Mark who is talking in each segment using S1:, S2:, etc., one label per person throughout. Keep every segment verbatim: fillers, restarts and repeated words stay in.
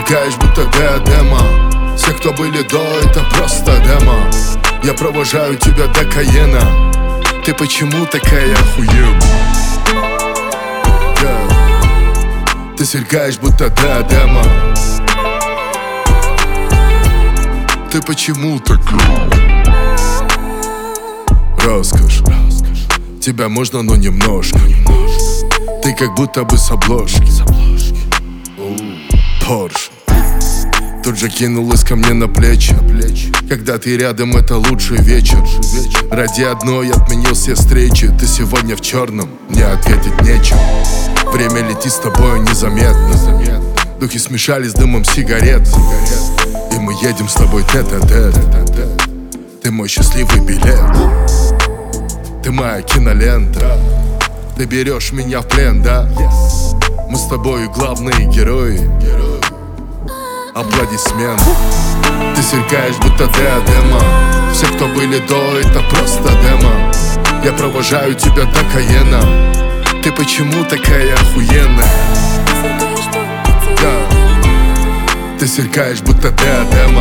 S1: сверкаешь, будто диадема. Все, кто были до, это просто демо. Я провожаю тебя до Каена. Ты почему такая охуенная? yeah. Ты сверкаешь, будто диадема. Ты почему такая? Роскошь. Тебя можно, но немножко. Ты как будто бы с обложки. Порш. Тут же кинулась ко мне на плечи. Когда ты рядом, это лучший вечер. Ради одной отменил все встречи. Ты сегодня в черном, мне ответить нечем. Время летит с тобой незаметно. Духи смешались с дымом сигарет. И мы едем с тобой тет-а-тет. Ты мой счастливый билет. Ты моя кинолента. Ты берешь меня в плен, да? Мы с тобой главные герои. Аплодисмент. Ты сверкаешь, будто диадема. Все, кто были до, это просто демо. Я провожаю тебя до Каена. Ты почему такая охуенная? Да. Ты сверкаешь, будто диадема.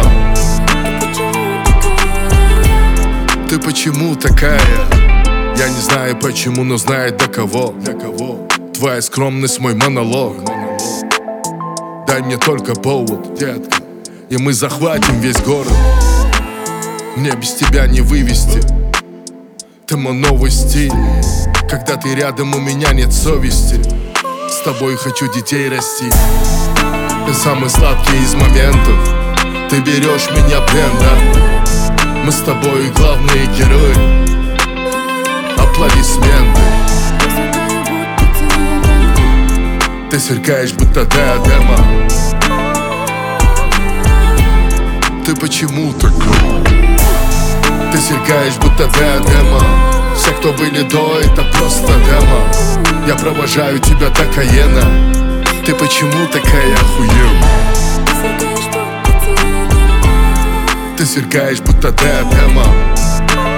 S1: Ты почему такая? Я не знаю почему, но знает до кого. Твоя скромность мой монолог. Дай мне только повод, детка, и мы захватим весь город. Мне без тебя не вывести. Ты мой новый стиль. Когда ты рядом, у меня нет совести. С тобой хочу детей расти. Ты самый сладкий из моментов. Ты берешь меня в плен, да? Мы с тобой главные герои. Аплодисменты. Ты сверкаешь, будто диадема. Ты почему такой? Ты сверкаешь, будто диадема. Все, кто были до, это просто демо. Я провожаю тебя до Каена. Ты почему такая охуенная? Ты сверкаешь, будто диадема.